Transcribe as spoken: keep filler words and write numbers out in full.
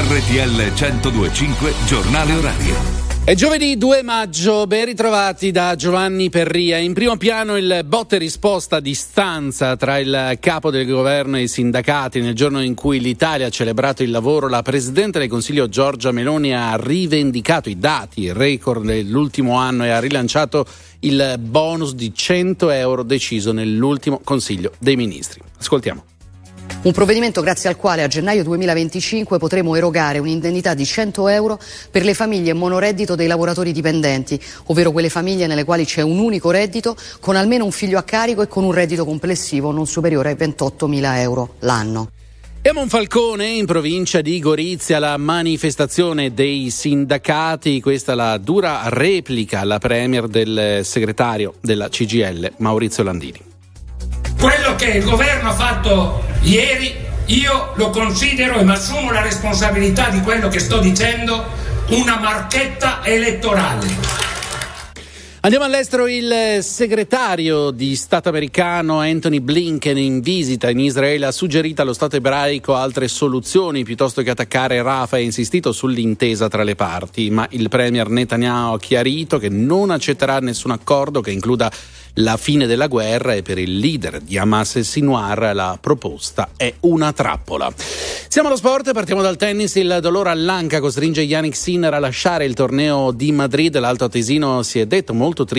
R T L centodue e cinque Giornale Orario. È giovedì due maggio, ben ritrovati da Giovanni Perria. In primo piano il botta e risposta a distanza tra il capo del governo e i sindacati. Nel giorno in cui l'Italia ha celebrato il lavoro, la Presidente del Consiglio Giorgia Meloni ha rivendicato i dati, il record dell'ultimo anno e ha rilanciato il bonus di cento euro deciso nell'ultimo Consiglio dei Ministri. Ascoltiamo. Un provvedimento grazie al quale a gennaio duemilaventicinque potremo erogare un'indennità di cento euro per le famiglie monoreddito dei lavoratori dipendenti, ovvero quelle famiglie nelle quali c'è un unico reddito con almeno un figlio a carico e con un reddito complessivo non superiore ai ventottomila euro l'anno. E a Monfalcone, in provincia di Gorizia, la manifestazione dei sindacati, questa la dura replica alla premier del segretario della C G I L, Maurizio Landini. Quello che il governo ha fatto ieri, io lo considero e mi assumo la responsabilità di quello che sto dicendo, una marchetta elettorale. Andiamo all'estero. Il segretario di Stato americano Anthony Blinken, in visita in Israele, ha suggerito allo Stato ebraico altre soluzioni piuttosto che attaccare Rafah e ha insistito sull'intesa tra le parti, ma il premier Netanyahu ha chiarito che non accetterà nessun accordo che includa la fine della guerra e per il leader di Hamas e Sinwar la proposta è una trappola. Siamo allo sport, partiamo dal tennis. Il dolore all'anca costringe Jannik Sinner a lasciare il torneo di Madrid. L'Alto Atesino si è detto molto triste